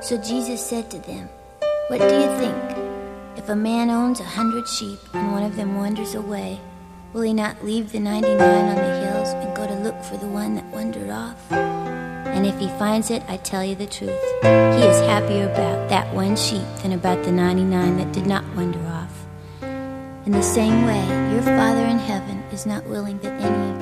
So Jesus said to them, "What do you think? If a man owns 100 sheep and one of them wanders away, will he not leave the 99 on the hills and go to look for the one that wandered off? And if he finds it, I tell you the truth, he is happier about that one sheep than about the 99 that did not wander off. In the same way, your Father in heaven is not willing that any